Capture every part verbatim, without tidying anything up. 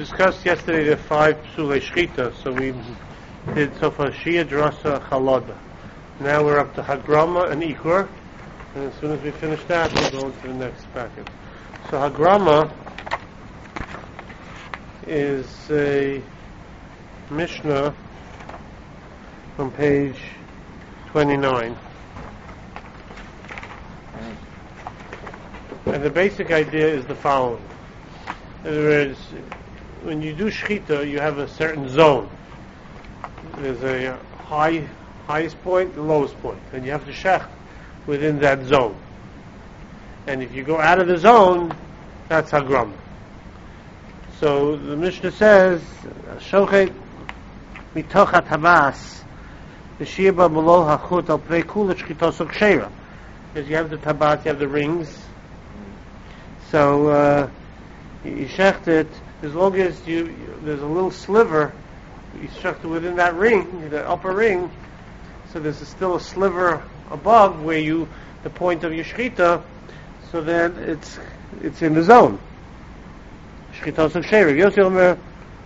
discussed yesterday the five psulei shchita, so we did so far Shia, Drasa, Chalada. Now we're up to Hagrama and Ikur, and as soon as we finish that, we'll go into the next packet. So Hagrama is a Mishnah on page twenty-nine. And the basic idea is the following. In other words, when you do shchita, you have a certain zone. There's a high, highest point, the lowest point, and you have to shech within that zone. And if you go out of the zone, that's hagrama. So the Mishnah says, "Shochet mitoch hatabas v'shiyba below hachut al pnei kula shchitos ukshera." Because you have the tabat, you have the rings. So uh, you shecht it as long as you, you there's a little sliver. You shecht it within that ring, the upper ring. So there's a, still a sliver above where you the point of your shchita. So then it's it's in the zone. Shchitos of sheira. Yossi Omer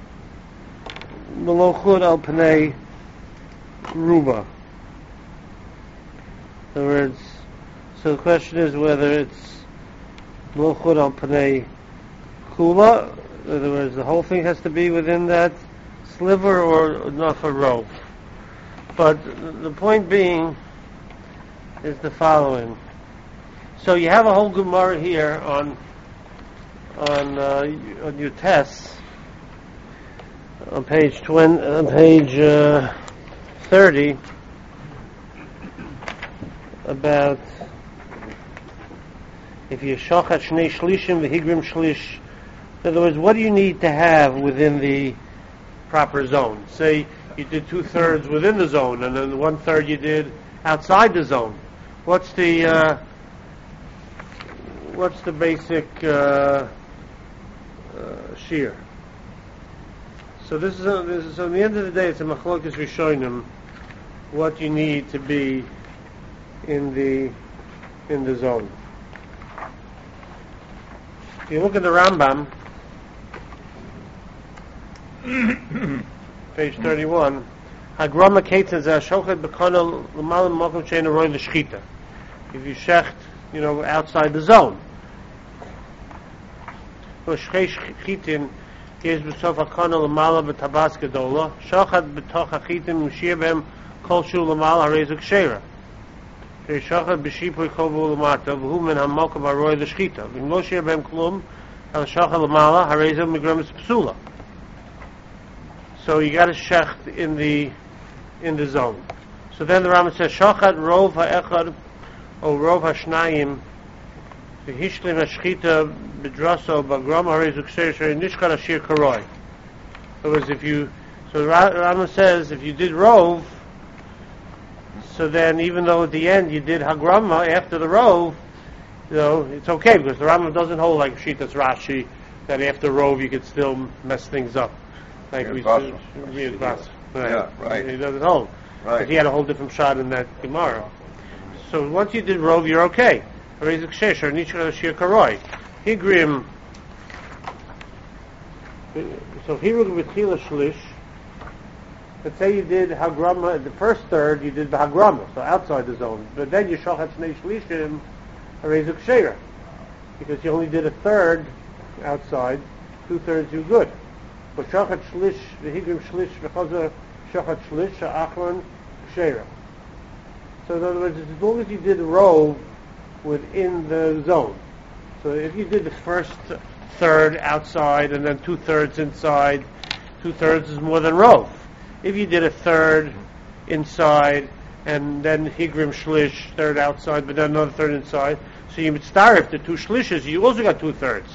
melochud al pnei ruba. In other words, so the question is whether it's melochud al pnei kula. In other words, the whole thing has to be within that sliver or not for rove. But the point being is the following. So you have a whole Gemara here on on uh, on your tests on page twenty, on page uh, thirty about if you shochat shnei shlishim v'higrim shlish. In other words, what do you need to have within the proper zone? Say you did two thirds within the zone, and then one third you did outside the zone. What's the uh, what's the basic uh, uh, shear? So this is, a, this is so. At the end of the day, it's a machlokas rishonim what you need to be in the in the zone. If you look at the Rambam, page thirty-one, Hagrama Ketzan Zeh Shochet B'Kana L'Malam Mokum Shein Aroi L'Shchita. If you shecht, you know, outside the zone. Shchei Shchitin Yesh B'Sof HaKana L'Mala B'Tabas Gedola Shochet B'Toch HaChitin M'Shir B'Hem Kol Shu L'Mala Harezuk Sheira. Shochet B'Shipui Kovu L'Mata V'Hu Men HaMokum Aroi L'Shchita V'Im Lo Shir B'Hem Klum Al Shochet L'Mala Harezuk Migremes Psula. So you got to shecht in the in the zone. So then the Rambam says, "Shachat rov ha'echad or rov ha'shnayim v'hishlim ha'shchita b'draso b'gram ha'rezuk sheir nishkar ashir karoi." So as if you, so the Rambam says, if you did rov, so then even though at the end you did hagrama after the rov, you know, it's okay because the Rambam doesn't hold like Shitas Rashi that after rov you could still mess things up. Like we said, right. Yeah, right. He doesn't hold. Right. But he had a whole different shot in that Gemara. So once you did rov, you're okay. Higrim. So Hirug v'tchila shlish. Let's say you did hagrama the first third, you did the hagrama, so outside the zone. But then you shochat shnei shlishim harezuk sheira, because you only did a third outside, two thirds you good. But shochat shlish, v'higrim shlish, v'chazer shochat shlish, ha'achron sheira. So in other words, as long as you did rov within the zone. So if you did the first third outside and then two thirds inside, two thirds is more than rov. If you did a third inside and then higrim shlish, third outside, but then another third inside, so you would start if the two shlishes, you also got two thirds.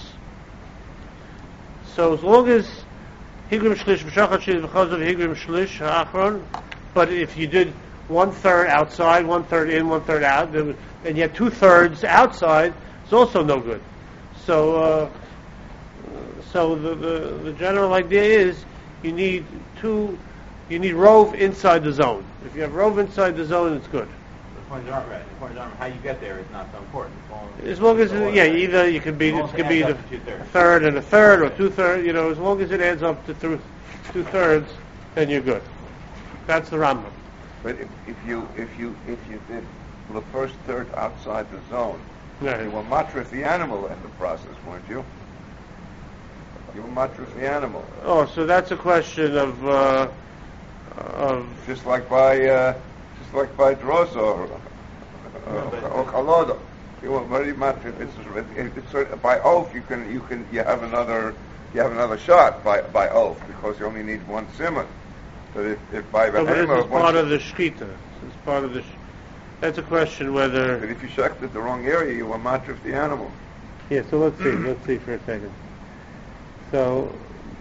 So as long as Higrim shlish v'shachat shlish because of higrim shlish ha'achron. But if you did one third outside, one third in, one third out, and you had two thirds outside, it's also no good. So, uh, so the, the the general idea is you need two, you need rov inside the zone. If you have rov inside the zone, it's good. According to our, right, according to our, how you get there is not so important. As long as, As long as, the it, yeah, order. either you could be, As long it as could it be adds the up to two-thirds. third and a third or two thirds, you know, as long as it adds up to th- two thirds, then you're good. That's the Rambam. But if, if you if you if you did the first third outside the zone, Right. you were matrif the animal in the process, weren't you? You were matrif the animal, Oh, so that's a question of, uh, of, just like by uh, just like by drosa or uh, or chaloda. You were very matrif. It's, it's, it's sort of- by oath you can you can you have another you have another shot by by oath because you only need one simon. But if, if by oh, but this behemoth, is once part you- of the shkita. It's part of the, sh- that's a question whether, but if you shakted the wrong area, you were matrif the animal. yeah, so let's see, let's see for a second. So,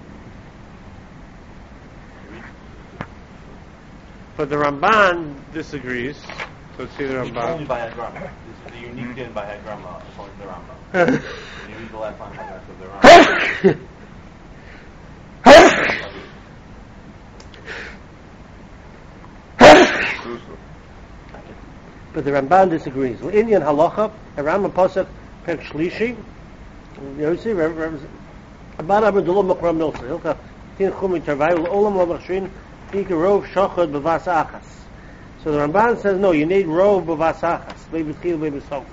but the Ramban disagrees. So let's see the It's only Ramban. by Hagrama. This is the unique din by Hagrama, according to the Rambam. Can you read the last line of the Rambam? But the Ramban disagrees. Well, Indian halacha, a Rambam pasuk pek shlishi. You see, Rabban Abdullah Makram Milsa. Hilka tin chumi tarvayu olam lo machshin ika rov shachad b'vas achas. So the Ramban says no, you need rov b'vas achas. Maybe tchil, maybe sof.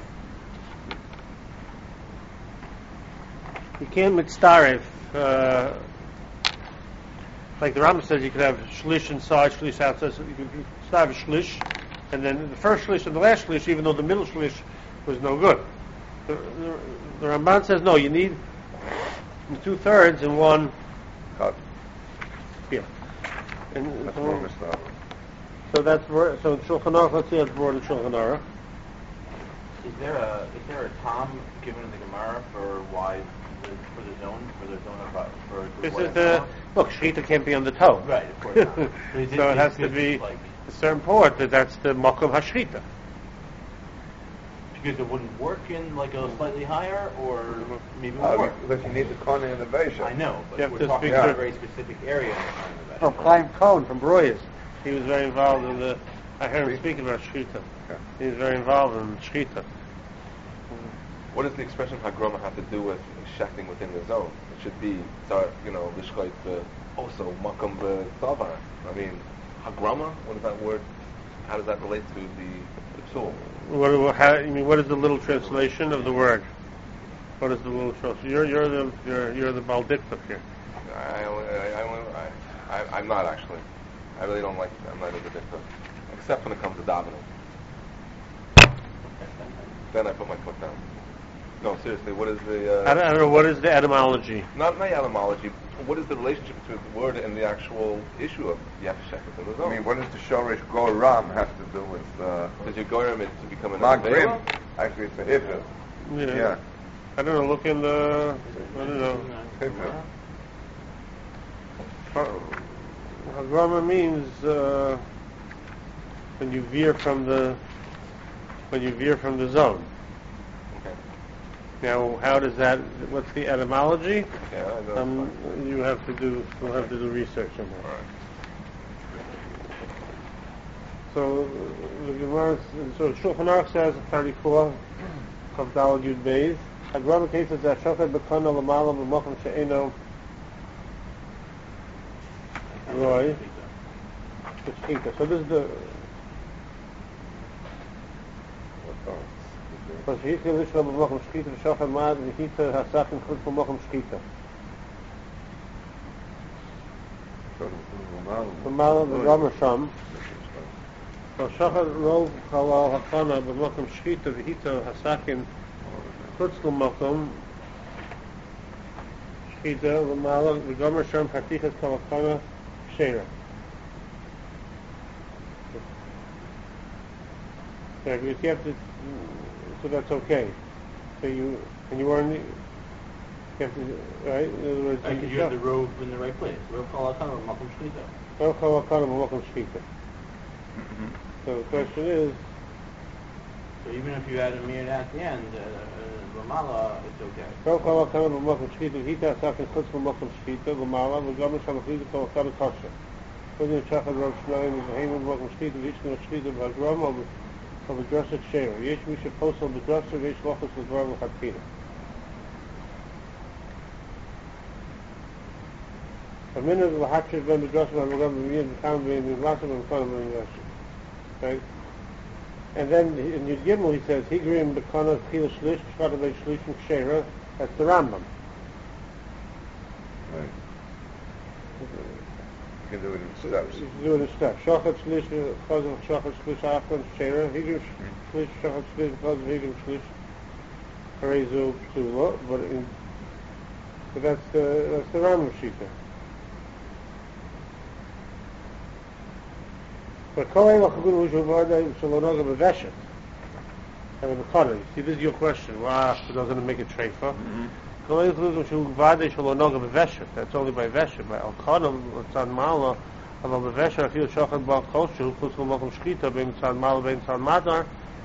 You can't mitzdarif. Uh, like the Rambam says, you could have shlish inside, shlish outside. So you could start with shlish, and then the first shlish and the last shlish, even though the middle shlish was no good. The, the, the Ramban says no, you need two thirds and one. Cut. Yeah. And That's so, more misnah. so that's ver- so in Shulchan Aruch. Let's see how it's brought in Shulchan Aruch. Is there a is there a tom given in the Gemara for why the, for the zone for the zone of for This what is it's the called? look. Shechita can't be on the toe. Right, of course not. But is So it is has to this be like a certain port that that's the makom hashchita. because it wouldn't work in like a slightly higher or maybe it would Uh, work. because you need the corner in the base. I know, but You have we're to talking speak about to- a very specific area in the front of Oh, that. Chaim Cohen from Bruyas. He was very involved in the. I heard him speak about shechita. Yeah. He was very involved in shechita. What does the expression hagrama have to do with shacking within the zone? It should be, tzar- you know, lishkoit the also makam b'davar. I mean, hagrama. What is that word? How does that relate to the, the tool? What, what, how, I mean, what is the little translation of the word? What is the little translation? You're you're the you're you're the Baldictive here. I, only- I, I, only- I, I, I'm not actually. I really don't like. I'm not into dicta, except when it comes to davening. Then I put my foot down. No, seriously. What is the? Uh, I don't, I don't know what is the etymology. Not my etymology. What is the relationship between the word and the actual issue of you have to check within the I zone? mean, what does the shorish goram have to do with uh, Does your goyim it to become an magrim? avela? Actually, it's a hifil. Yeah. Yeah, I don't know. Look in the. I don't know. hifil. Hagrama means uh, when you veer from the when you veer from the zone. Okay. Now, how does that? What's the etymology? Yeah, I know. Um, you have to do. We'll have to do research on All that. right. So the Gemara. So Shulchan Aruch says thirty-four. Chav Daled Yud Beis. Hagrama cases that shochet bekana lamala b'mokum she'eno roy. Shechita. So this is the. So Shechita lishla b'mokum shechita v'shochet mad v'hita hasachin chutz b'mokum shechita. Lamala v'gomer sham. So shochet rov halal hakana b'mokum shechita v'hita hasachin chutz b'mokum shechita lamala v'gomer sham partichas kalakana shera. Yeah, because you have to, so that's okay. So you, and you weren't, you have to, right? In other words, Like you you have the robe in the right place. Robe kalakana or makom shkita. Rov halal hakana b'mokum shechita. So the question is, So even if you add a mir at the end, uh, uh, Ramala, it's okay. Rov halal hakana b'mokum shechita v'hita hasachin chutz b'mokum shechita lamala v'gomer sham achlidu kalakana kasha. Whether you shachad rov shnaim v'heimu b'mokum shechita v'ishnu shechita b'hagrama of a drastic share. Yesh mi sheposel b'drasik yesh lochus l'dvar l'chatchila. A minute of the hatchet ben b'drasik ben b'gam b'miyin b'kam b'miyin b'masim b'mkana b'miyin. Okay? And then in Yud Gimel he says, Higrim b'kana tchila shlish, shvada b'y shlishim kshera. That's the Rambam. Right. You can do it in steps. You can do it in steps. Shochat shlish, chazal shochat shlish, afgan kshera. Higrim shlish, shochat shlish, chazal higrim shlish. Harezu psula. But in, but that's the that's the Rambam shita. But kol ein lachagul u'shu v'adai shalonoga b'veshet. And the Mechana. See, this is your question. Wow, it doesn't make a treifa. Kol ein lachagul u'shu v'adai shalonoga b'veshet. That's only by veshet. By al-Kana, l'tzad mala, אבל בבשר אפילו שוחד בעל כלשהו, חוץ ממקום שחיטה, בין צד מעל ובין צד מטר,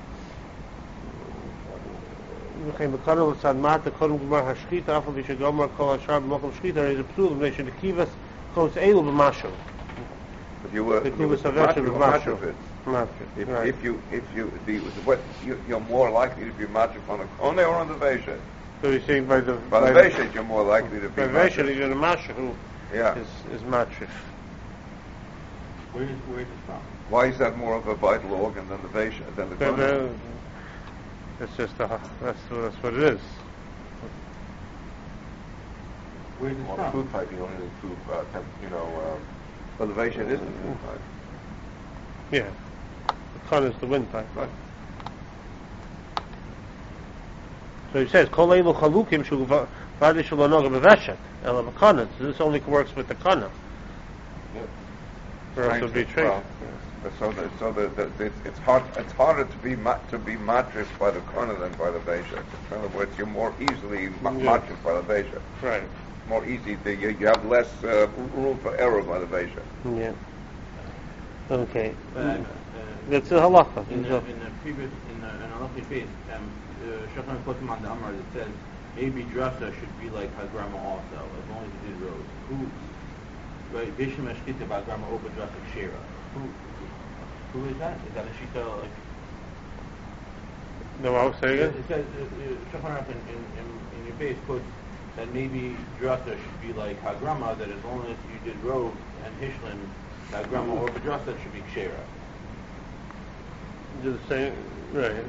וכן בקרנו לצד מטר, קודם גמר השחיטה, אף על פי שגמר כל השאר במקום שחיטה, הרי זה פסול, מפני שנקיבס חוץ אלו במשהו. If you were, If you you were were match match of it, Match, if, right. if you if you the what you, you're more likely to be matched on a kone or on the veshet. So you're saying by the By the veshet, you're more likely to be by matched. Veshet, you're the Masha who Yeah. is is Matrif. Where is where is it from? Why is that more of a vital organ than the veshet than the But, kone? uh, It's just a, that's that's what it is. Where is it Well, from? food type, you only need food, uh, temp, you know, um, Well, the veshet isn't food type. Yeah, the Khan is the wind type. Right. So he says, "Kol eilu chalukim shu vadi shelo noga beveshet ela b'kana." So this only works with the kana. Or else it would be trade. Well, so the, so the, the, it's, it's hard. It's harder to be ma- to be matched by the kone than by the veshet. In other words, you're more easily ma- Yeah. matched by the veshet. Right. More easy. To, you, you have less uh, room for error by the veshet. Yeah. Okay. But, uh, That's a halacha. in the in the previous in the in Halachic base, um, Shachan Kotim on the Amar that says maybe drasa should be like Hagrama also, as long as it did rows. Who, right? Bishim Eshkita Hagrama over drasa Shira. Who, who is that? Is that a shita like? No, I was saying It it. says uh, Shachan in, in in in your base quotes that maybe drasa should be like Hagrama, that as long as you did rows and Hishlin, Hagrama over drasa should be Kshera. Do the same, right?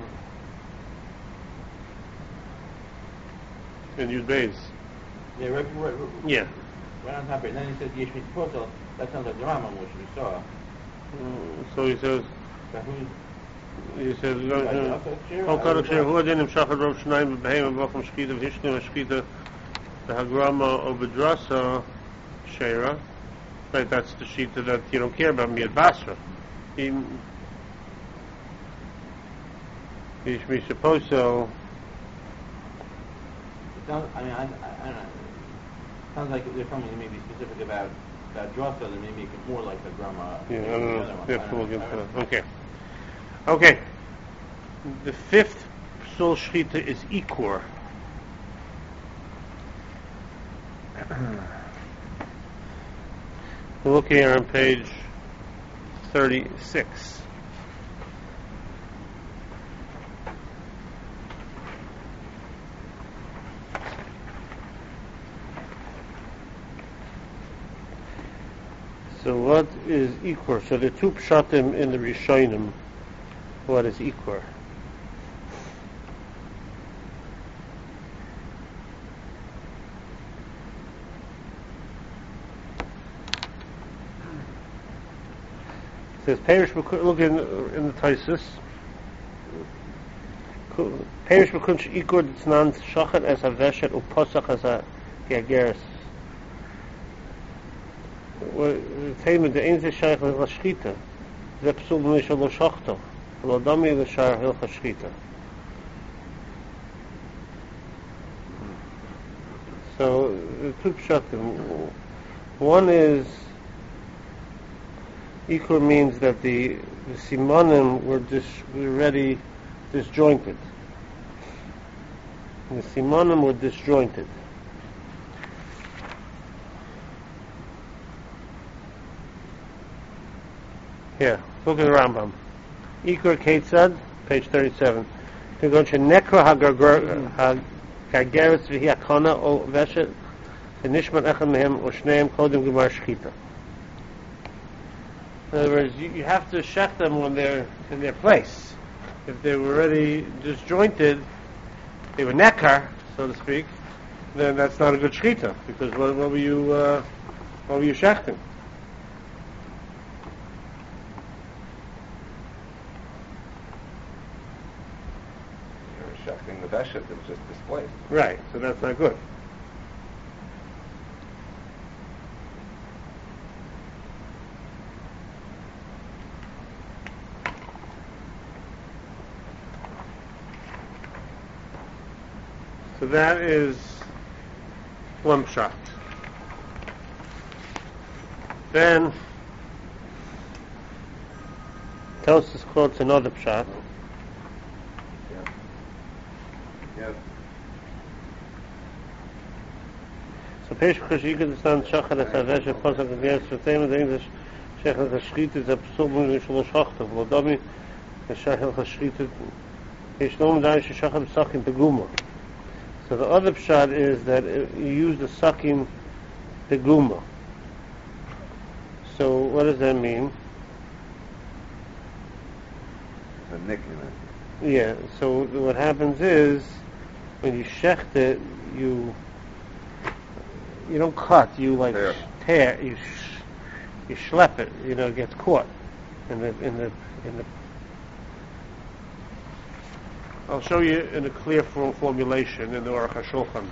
And use base. Yeah, right, right, right, Yeah. right on top of it. And then he says Yesh Mitzpotel. That sounds like the Rambam, which we saw. Mm, So he says. But who's He says, Like, Shira? "Kol kadok shehu adinim shachar rov shnayim b'behem v'vochem shkita v'hishlim v'shkita v'hagrama o b'drasa sheira." Right, that's the shita that you don't care about Miyad Basra. He, he should be supposed to. It sounds, I mean, I, I, I don't know. It sounds like there's something maybe specific about that drasa that may make it more like the grama. Yeah, I than don't the know. other one. We I have to don't look know. into that. Okay. Okay. The fifth psul shchita is ikur. Look here on page thirty-six. So what is ikur? So the two pshatim in the Rishonim. What is ikur? It says Perish b'kun, look in, in the Taisus. Perish b'kun she'ikur d'tznan shachat as a veshet u'posach as a gegeres. Teimen de ein ze shaykh l'shchita. Ze psul b'nei shalo shachto. Lo dami l'shar hilcha shchita. So, the two pshatim. One is Ikur means that the, the simanim were, dis, were already disjointed. The simanim were disjointed. Here, look at the Rambam. Ikur Ketzad, page thirty-seven. We're going to Nekra HaGargeres V'hi Akona O Veshet Nishmat Echad Mehem O Shneim Kodim Gemar Shchita. In other words, you, you have to shech them when they're in their place. If they were already disjointed, they were nekar, so to speak, then that's not a good shchita, because what, what were you, uh, what were you shechting? You're shechting the veshet that was just displaced. Right, so that's not good. So that is one pshat. Then Tosfos quotes another pshat. Yeah. Yeah. So Peish Chashik is the Shachar as Havesh and Pasuk of the Yesh V'Teim the English Shechel Hashchit is a Pesuk Mun Shlosh Hachtav L'Domi Shechel Hashchit Yesh Nom Dai Shechel B'Sakim Beguma. So the other pshat is that you use the sakim beguma. So what does that mean? The nick in it. Yeah, so what happens is when you shecht it, you you don't cut, you like Tear. tear, you sh- you schlep it, you know, it gets caught in the in the in the I'll show you in a clear form formulation in the Aruch HaShulchan.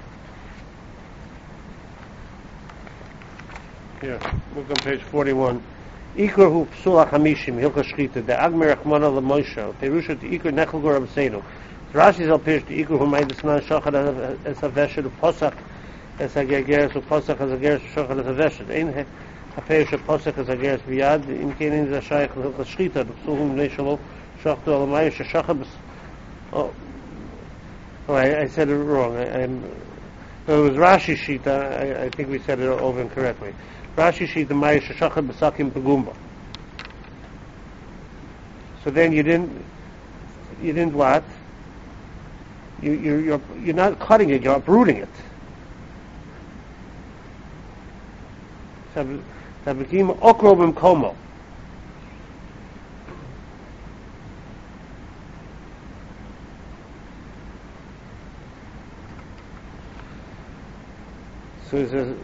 Here, look on page forty-one. Ikur hu psula chamishim hilcha shchita de agmer achmana leMoshe perusha to ikur nechel gor abseinu. Rashi zal pish to ikur hu meidas nan shachar as a veshet uposach as a gergeres uposach as a gergeres shachar as a veshet. Ein haperush uposach as a gergeres biyad im kein in zashayich hilcha shchita the psul hu mnei shalo shachtu alamayim shachar. Oh, oh I, I said it wrong. I, I'm, it was Rashi Shita. I, I think we said it over incorrectly. Rashi Shita Maya Shashachad B'Sakim Pegumba. So then you didn't, you didn't what? You, you're, you're, you're not cutting it. You're uprooting it. Tabikim Okro B'Mkomo. So it says,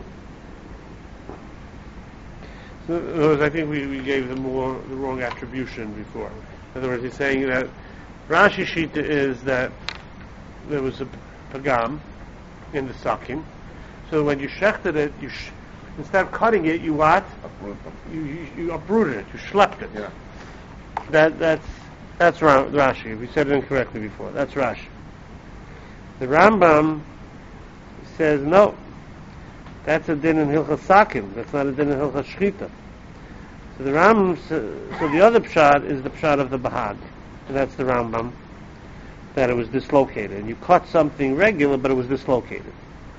so in other words, I think we, we gave the more the wrong attribution before. In other words, he's saying that Rashi Shita is that there was a pagam in the sakim, so when you shechted it, you sh- instead of cutting it, you what? Uproot them. You, you you uprooted it, you schlepped it. Yeah. That that's that's Ra- Rashi. We said it incorrectly before. That's Rashi. The Rambam says no. That's a din in Hilchas Sakim. That's not a din in Hilchas Shchita. So the Rambam, so the other pshat is the pshat of the Bahag, and that's the Rambam, that it was dislocated. You cut something regular, but it was dislocated.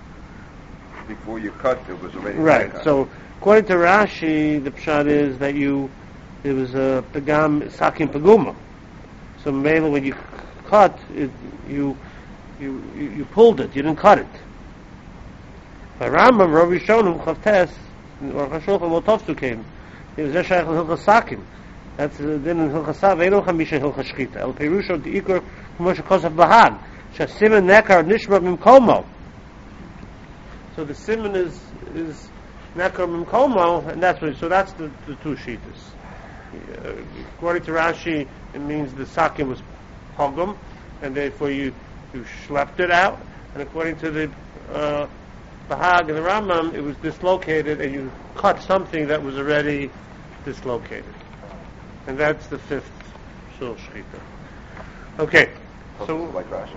Before you cut, it was already Right. cut. So according to Rashi, the pshat is that you it was a pagam Sakim paguma. So mainly when you cut it, you you you you pulled it. You didn't cut it. By Rambam, Rav Rishonim, Chavtes, or Chashulchan, Lotoftu came. He was Zeshayach Hilchas Sakim. That's the din in Hilchas Sakim. Ve'eno Chamisha Hilchas Shchita. El Perusha Di'ikur Moshe Kosef Bahag. Shasimen Nekar Nishma Mimkomo. So the simen is is Nekar Mimkomo, and that's what. So that's the, the two shitas. Uh, according to Rashi, it means the Sakim was pogum, and therefore you you schlepped it out. And according to the uh, Bahag and the Rambam, it was dislocated, and you cut something that was already dislocated. And that's the fifth Shul Shchita. Okay, so, like Rashi.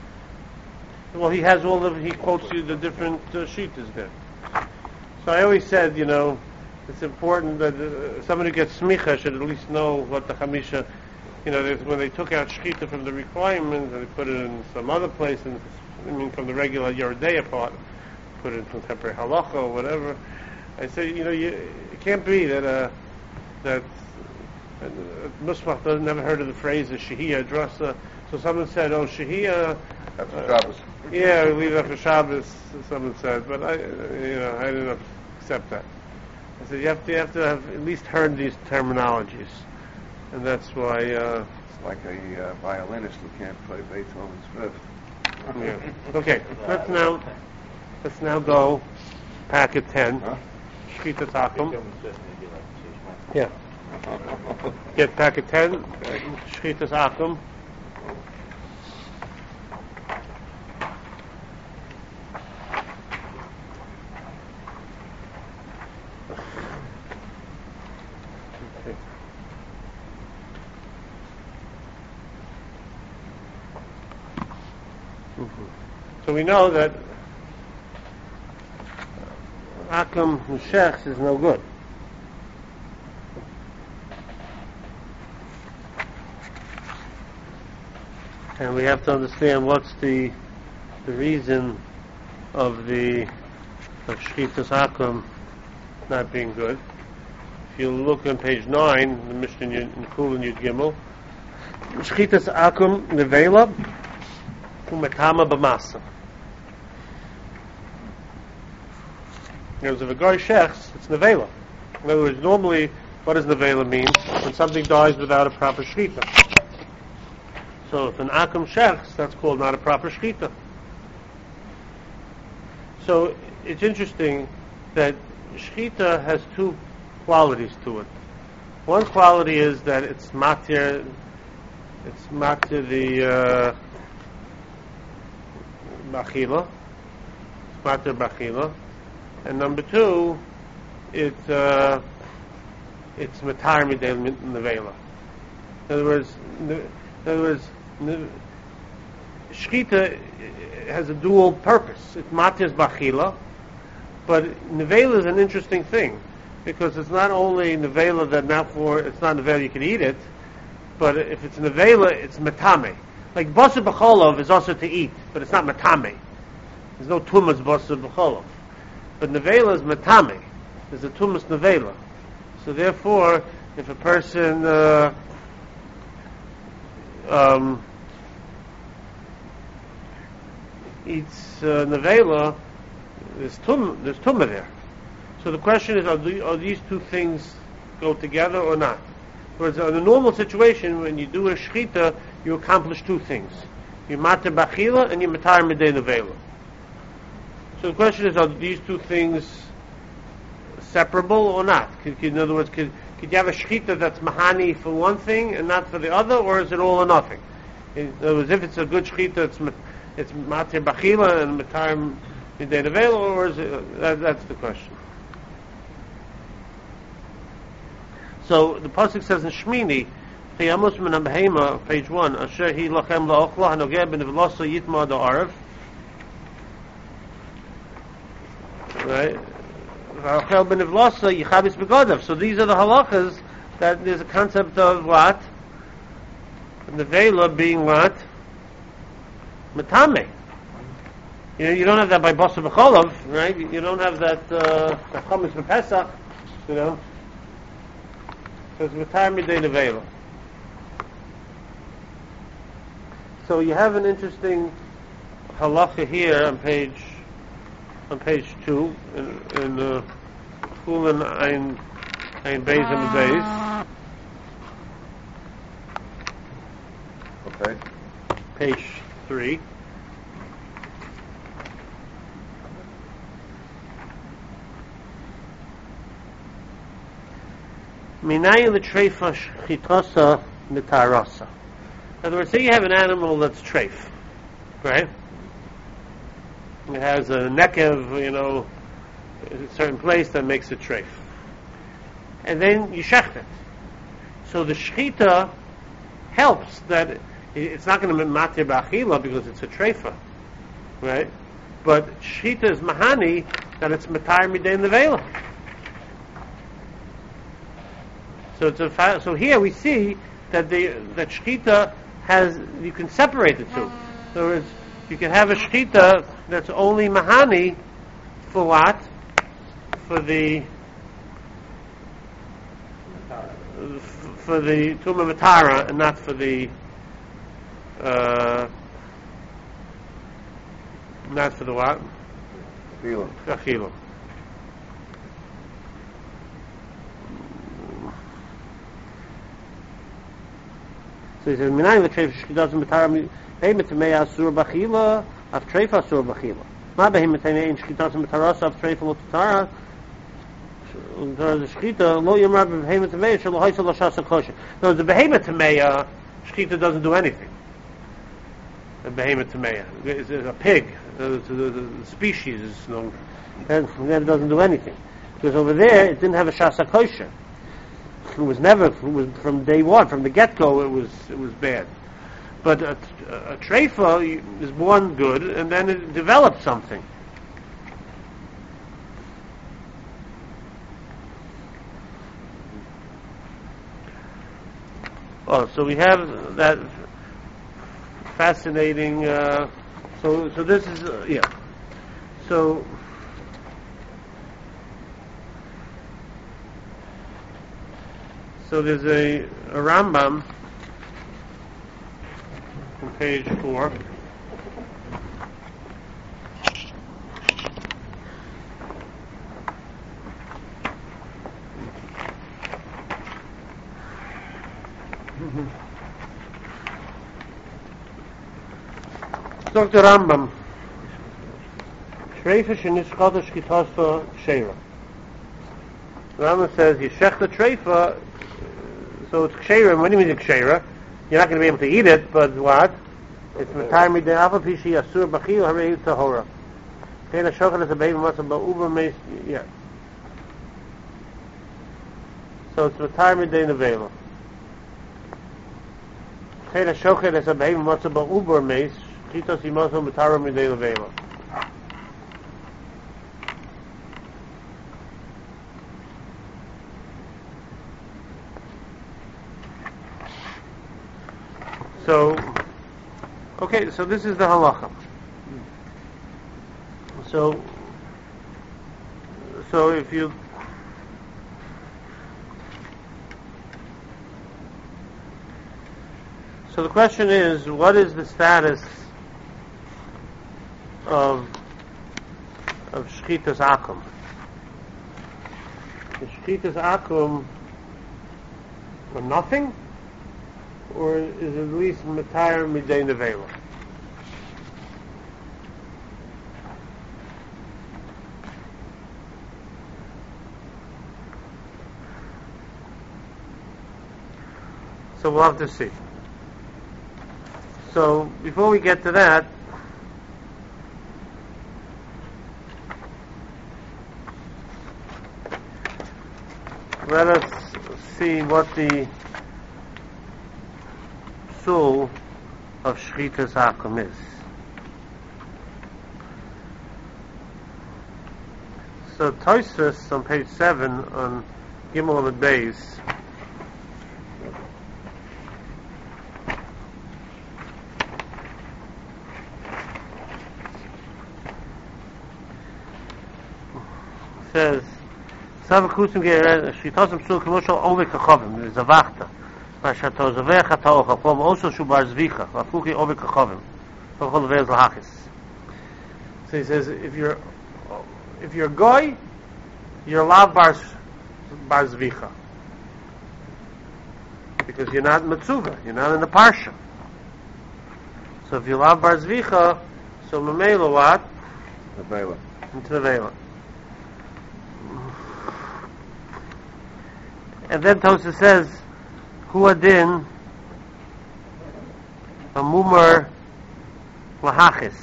well, he has all of, he quotes you the different uh, Shitas there. So I always said, you know, it's important that uh, somebody who gets smicha should at least know what the Chamisha, you know, there's- when they took out Shchita from the requirements, and they put it in some other place, and I mean, from the regular Yeridea part, put it in contemporary halacha or whatever. I say, you know, you, it can't be that uh, that Musbach never heard of the phrase of Shehiyah Drasa. So someone said, "Oh, Shehiyah." That's for Uh, Shabbos. Yeah, we leave that for Shabbos. Someone said, but I, you know, I didn't accept that. I said you have to, you have to have at least heard these terminologies, and that's why. Uh, It's like a uh, violinist who can't play Beethoven's fifth. yeah. Okay, let's now let's now go packet ten. Huh? Shchita Takum. Become just maybe like Shishma. Yeah. Get packet ten. Shchita Takum. Okay. Mhm. So we know that Akum Shechs is no good. And we have to understand what's the the reason of the of Shchitas Akum not being good. If you look on page nine, the Mishnah in Kul and Yud Gimel, Shchitas Akum Nevela Umetama B'masa. If a guy shechs, it's nevela. In other words, normally, what does nevela mean? When something dies without a proper shchita. So if an akum shechs, that's called not a proper shchita. So it's interesting that shchita has two qualities to it. One quality is that it's matir, it's matir the uh, bachila, it's matir bachila. And number two, it, uh, it's matar midei nevela. In other words, in other words, shchita has a dual purpose. It matters bachila, but nevela is an interesting thing because it's not only nevela that not for it's not nevela you can eat it, but if it's nevela, it's matame. Like basar b'cholov is also to eat, but it's not matame. There's no tumas basar b'cholov. But nevela is matame. There's a tumas nevela. So therefore, if a person uh, um, eats uh, nevela, there's tum, there's tumah there. So the question is, are, the, are these two things go together or not? Whereas in a normal situation, when you do a shchita, you accomplish two things: you matar bachila and you matar midei nevela. So the question is, are these two things separable or not? Could, could, in other words, could, could you have a shchita that's mahani for one thing and not for the other, or is it all or nothing? In other words, if it's a good shchita, it's it's matir bachila and matar midei nevela, or is it? That, that's the question. So the pasuk says in Shmini, Chiyamos min habehema, page one, Asher hi lachem la'ochla hanogeh b'nevlosa yitma da'arav. Right? So these are the halachas that there's a concept of what? Nevela being what? Matame. You know, you don't have that by basar b'cholov, right? You don't have that uh chametz b'pesach, you know. So it's matar midei nevela. So you have an interesting halacha here on page on page two in in uh, Kulan ein ein beis and beis. Okay. Page three. Minayin l'treifa shchitosa mitarasa. In other words, say you have an animal that's treif, right? It has a nekev, you know, a certain place that makes it treif. And then you shecht it. So the shchita helps that it's not going to be matir b'achila because it's a treifa, right? But shchita is mahani that it's matar midei nevela. So it's a fa- so here we see that the that shchita has, you can separate the two. In other words, you can have a shchita that's only mahani for what? For the f- for the Tumah Matara and not for the uh, not for the what? Feel. Achila. So he says, "Minayin v'treif shchitas Matara behemet tamei asur b'achila af treif asur b'achila. Ma behemet tamei shchitas Matara af treif lo tatara." The shchita lo yomar b'behemet tameya shelo haisa lo shasa kosher. No, the behemet tameya shchita doesn't do anything. The behemet tameya is a pig. The, the, the, the species is no, and that doesn't do anything because over there it didn't have a shasa kosher. It was never. It was from day one, from the get go. It was it was bad. But a, a, a treifa is born good, and then it develops something. Oh, so we have that fascinating. Uh, so, so this is uh, yeah. So, so there's a, a Rambam on page four. Doctor Rambam, Treifa shenischad shkitasa sheira. Rambam says you shech the treifa, so it's ksheira. What do you mean it's ksheira? You're not going to be able to eat it, but what? It's matar midei afa pishi asur b'chil harei tahora. Kein hashochet es abeim matzah ba'uba meis. Yeah. So it's matar midei nevela. Kein hashochet es abeim matzah ba'uba meis. Chitos imaso matara midei levela. So, okay, so this is the halacha. So, so if you so the question is, what is the status of of shchitas akum? Is shchitas akum for nothing, or is it at least matayr midei nevela? So we'll have to see. So before we get to that, let us see what the soul of shchitas akum is. So Tosfos on page seven on Gimel Amud Beis says Sav kusim ge shchitas psul k'moshal ovek hachavim zavachta. So he says, if you're if you're goy, you're lav bar bar zvicha, because you're not mitzuva, you're not in the parsha. So if you lav bar zvicha, so memela what? Nevela. Into nevela. And then Tosfos says, Huadin a mumar lahachis.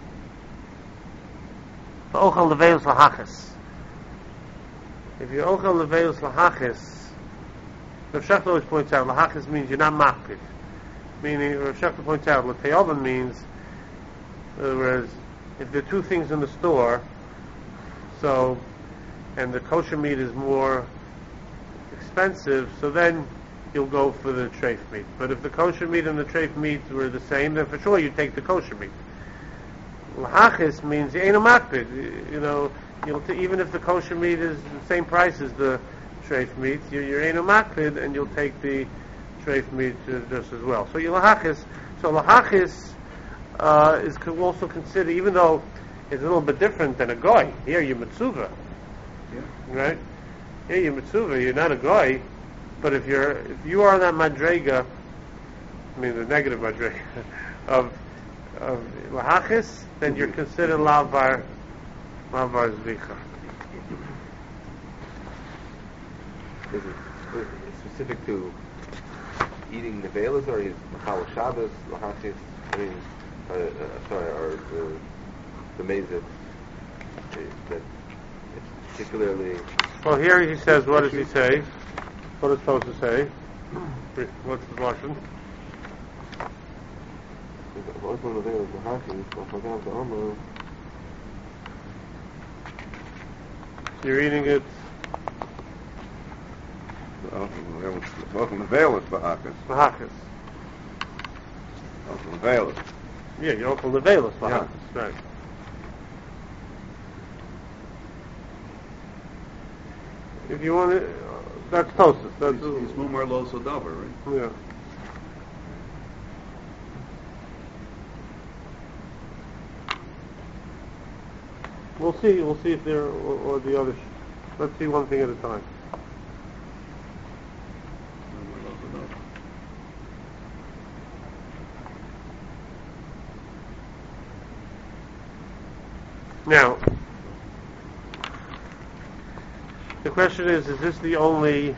Ochel leveus lahachis. If you're ochel leveus lahachis, Rav Shechter always points out lahachis means you're not makpid. Meaning, Rav Shechter points out l'teovan means, whereas if there are two things in the store, so and the kosher meat is more expensive, so then you'll go for the treif meat. But if the kosher meat and the treif meat were the same, then for sure you take the kosher meat. Lahachis means you ain't a makpid. You know, you'll t- even if the kosher meat is the same price as the treif meat, you, you're ain't a makpid, and you'll take the treif meat uh, just as well. So you lahachis, so lahachis uh, is co- also considered, even though it's a little bit different than a goy. Here you're mitzvah, Yeah. right? Here you're mitzvah, you're not a goy, but if you're if you are on that madrega, I mean the negative madrega of of lahachis, then you're considered lavar lavar zvicha. Is it spe- specific to eating the velas, or is Machal Shabbos, Lahachis, I mean, uh, uh, sorry, or the, the Mezid, that it's particularly... Well, here he says, what does he say? What is supposed to say? What's the Russian? You're reading it. Welcome to Velas, Bahakas. Lahachis. Welcome to Velas. Yeah, you open the velas, Yeah. Lahachis, right. If you want to, uh, that's Tosas. That's It's Mumar Lo Sodavar, right? yeah. We'll see. We'll see if there or, or the other. Sh- let's see one thing at a time. Mumar Lo Sodavar. Now, the question is: is this the only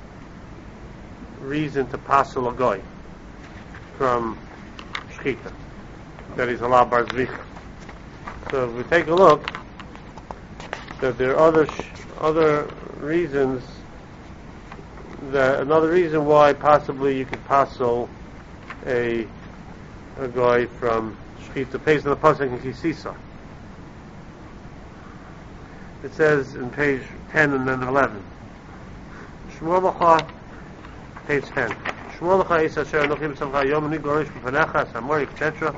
reason to passel a goy from shchita, that he's allowed bar zvicha? So if we take a look, that there are other sh- other reasons. That another reason why possibly you could passel a a goy from shchita, based on the pasuk in Kisisa. It says in page ten and then eleven. Shmuel Lacha, page ten. Shmuel Lacha is asher anochim samcha yom ni gorish b'panecha samori et cetera.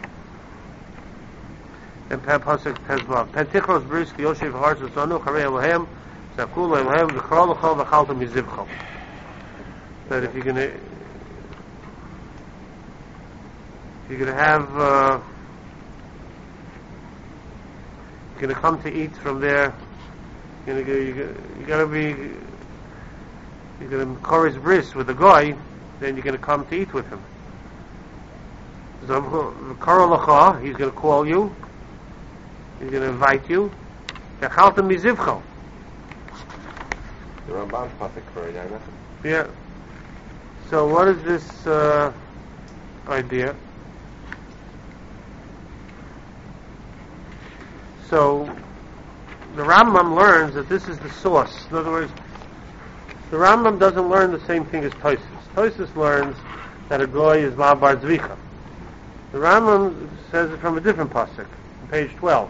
And Pep Pasuk Tezvav. Pentichros brisk Yoshev Hars Zonu Charei Elohem Zakul Elohem V'Kral L'Chol V'Chalta Mizivchol. That if you're gonna if you're gonna have uh, you're gonna come to eat from there, you're gonna go, you you gotta be you're gonna encourage bris with the guy, then you're gonna come to eat with him. V'Kral L'Chol, he's gonna call you. He's going to invite you. V'chalta mizivchol. The Ramban's pasuk for it, yeah. Yeah. So what is this uh, idea? So the Rambam learns that this is the source. In other words, the Rambam doesn't learn the same thing as Tosfos. Tosfos learns that a goy is ma bar zvicha. The Rambam says it from a different pasuk, on page twelve.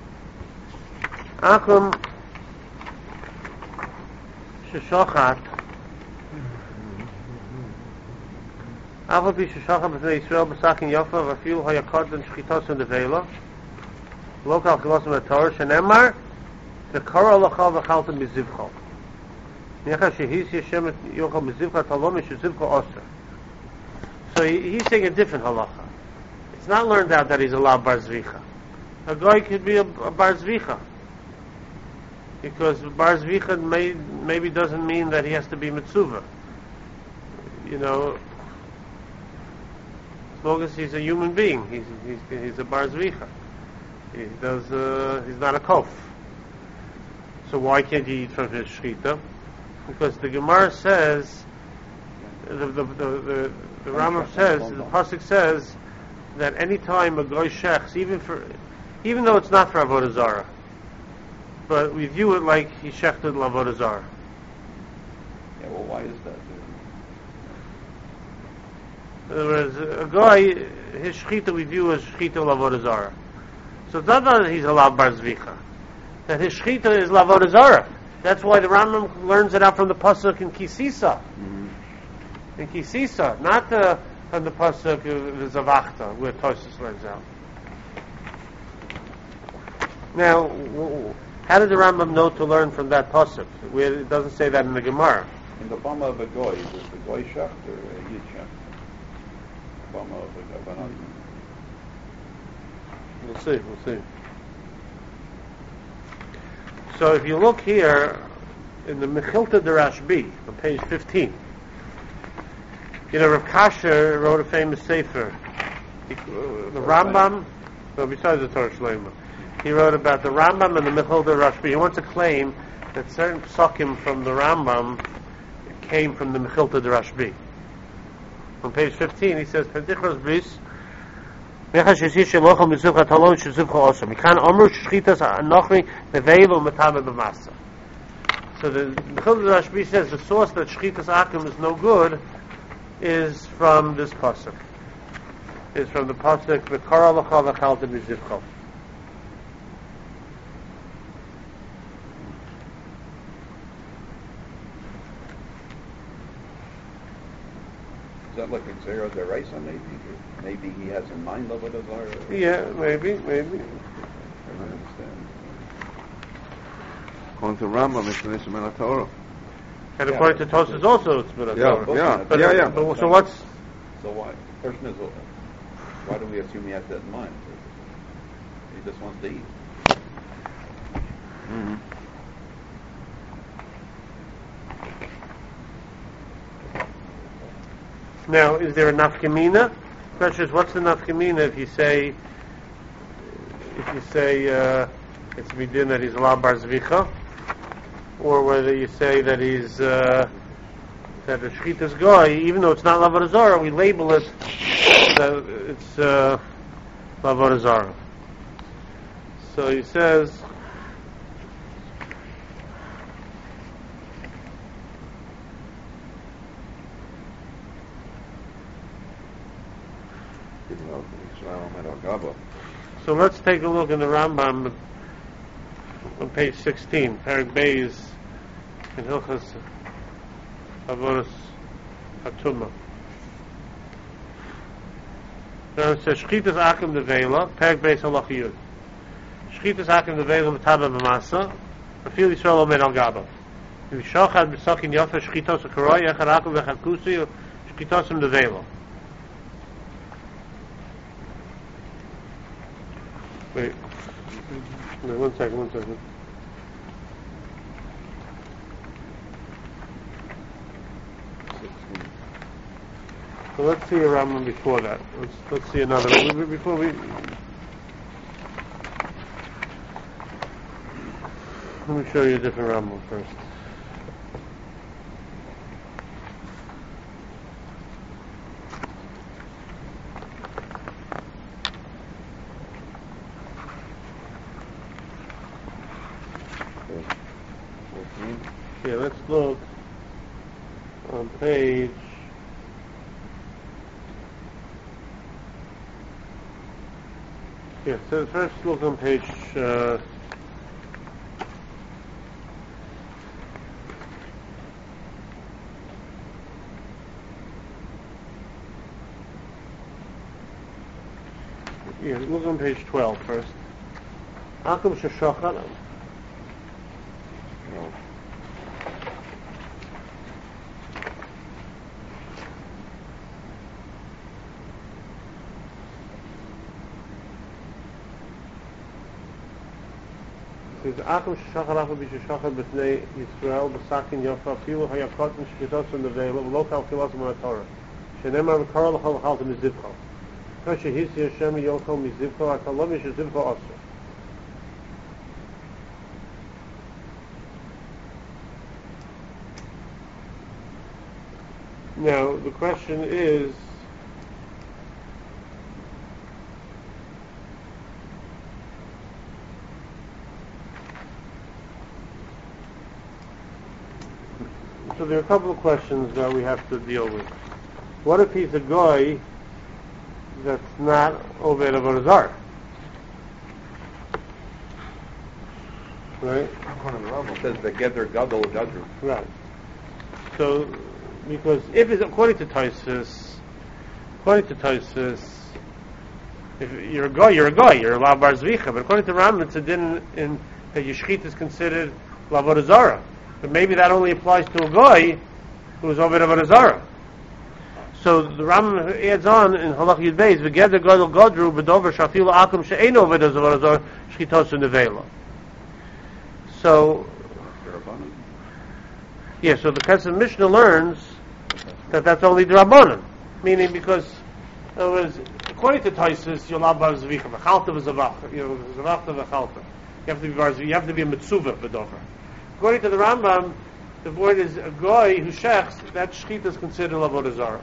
Akum sheshochat Aval pi sheshochat b'nei Yisrael b'sakin yofa v'afilu hayakod and shchitos in the vela lokal chilosim ha-Torah shenemar v'kara l'chal v'chalta mizivchol necha shehis yeshem yochal mizivchol talom yeshuzivchol oser. So he, he's saying a different halacha. It's not learned out that he's allowed bar zvicha. A guy could be a, a bar zvicha. Because bar zvicha may, maybe doesn't mean that he has to be mitzvah. You know, as long as he's a human being, he's he's, he's a bar zvicha. He does. Uh, he's not a kof. So why can't he eat from his shchita? Because the Gemara says, the the the, the, the Rambam says, the pasuk says that any time a goy shechs, even for, even though it's not for avodah zarah, but we view it like he shechted l'avodah zarah. Yeah, well, why is that? In other words, a guy, his shechita we view as shechita l'avodah zarah. So it's not that he's allowed bar zvicha. That his shechita is l'avodah zarah. That's why the Rambam learns it out from the pasuk in Kisisa. Mm-hmm. In Kisisa, not the, from the pasuk of Zavachta, where Tosfos learns out. Now, w- How did the Rambam know to learn from that pasuk? Where it doesn't say that in the Gemara. In the Bama of a Goy, is it the Goy Shacht or a Yid Shacht? Bama of a Gabanat. We'll see, we'll see. So if you look here in the Mechilta de Rashbi on page fifteen, you know, Rav Kasher wrote a famous sefer. He, uh, the Rambam, well, besides the Torah Shlema, he wrote about the Rambam and the Mechilta de Rashbi. He wants to claim that certain psukim from the Rambam came from the Mechilta de Rashbi. On page fifteen, he says, "Pendichros bris." So the Mechilta Rashbi says the source that Shchitas Akum is no good is from this pasuk. Is from the pasuk V'kara l'cha v'chalta mizivcha. Is that like a Zera Deraisa maybe? Maybe he has in mind Lavod Azar? Yeah, maybe, maybe. I don't understand. According to Rambam, it's an Ishmael Torah. And according to Tosfos also it's Midat Yeah, Torah. yeah, But, yeah, yeah. but so what's So why? The question is, uh, why do we assume he has that in mind? He just wants to eat. Mm-hmm. now? Is there a nafkamina? The question is, what's the nafkamina if you say if you say uh, it's midin that he's a bar zvicha, or whether you say that he's uh, that the shchitas goy, even though it's not lavod zara, we label it that it's uh, lavod zara. So he says. So let's take a look in the Rambam on page sixteen, Perek Beis, in Hilchas Avodas Hatumah. Now it says, Shchitas Akim Devela, Perek Beis Halach Yud. Shchitas Akim Devela Mataba B'masa, Rafil Yisrael Omed Al Gaba. V'shachad B'sakin Yofa Shchitos HaKaroi, Echad Akim V'echad Kusi, Shchitosim Devela. Wait, no, one second, one second. So let's see a Rambam before that. Let's let's see another one. Before we, let me show you a different Rambam first. Yeah, let's look on page yeah, so first look on page uh, yeah, look on page twelve first. Akum sheshachan. No. It says, Akum sheshachar akum b'sheshachar b'fnei Yisrael b'sakin yofa afilu hayakot m'shkitos v'nevela v'lokal filas m'atorah shenemar v'kara l'chol l'chal t'mizivcho kasha hisi Hashem yokol mizivcho akalom yishazivcho osir. Now, the question is, so there are a couple of questions that we have to deal with. What if he's a guy that's not Oved Avodah Zarah? Right? It says the Geder Gadol Gadru. Right. So, because if it's according to Tosfos, according to Tosfos, if you're a guy, you're a guy, you're a Lav Bar Zvicha. But according to Rambam, it's a din in that your shechita is considered l'avodah zarah. But maybe that only applies to a guy who is over avodah zarah. So the Rambam adds on in Halach Yud Beis, v'geder gadol gadru b'dover shafilu akum she'eino avodah zarah shechitasu nevela. So, yeah, so the Kesef Mishnah learns that that's only the Rabbanan, meaning because, in other words, according to Taisus, you're allowed bar zvicha, v'chalta v'zavach, you know, zavachta v'chalta. You have to be bar zvicha, you have to be a mitzuvah b'dover. According to the Rambam, the word is a goy who shechs, that shechita is considered avodah zarah.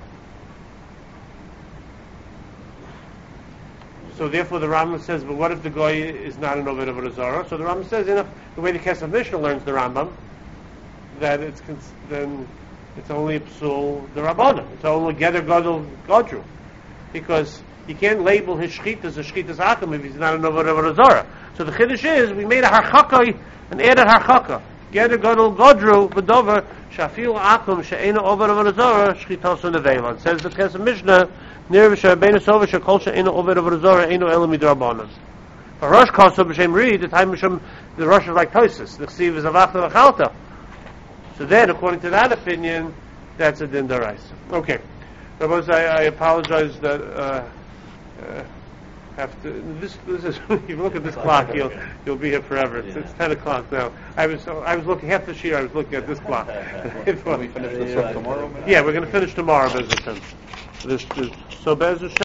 So therefore the Rambam says, but what if the goy is not an Oved Avodah Zarah? So the Rambam says, enough, the way the Kesef Mishnah learns the Rambam, that it's cons- then it's only a psul the Rabbanan. It's only Geder Gadol Gadru. Because you can't label his shechita as a shechita's akum if he's not an Oved Avodah Zarah. So the Chiddush is, we made a harchaka, an added harchaka. Geder Gadol Gadru, B'dover, Shafil Akum, She'ena Oved Avodah Zarah, Shechitasu Nevela. It says the Kesef Mishnah, Nir v'sharbeinu sova shekol she'enu oved avodah zarah einu elu midrabanan. For Rosh Kosov b'shem Ri, the time b'shem the Rosh is like Tosis. The Chsiv is avachta v'chalta. So then, according to that opinion, that's a din daraisa. Okay, Rabbos, I, I apologize that uh, uh, have to. This, this is. If you look at this clock, you'll you'll be here forever. It's, it's ten o'clock now. I was I was looking half this year. I was looking at this clock. Can we finish this up tomorrow? Yeah, we're going to finish tomorrow, Bez Hashem. This, this, so Bez Hashem.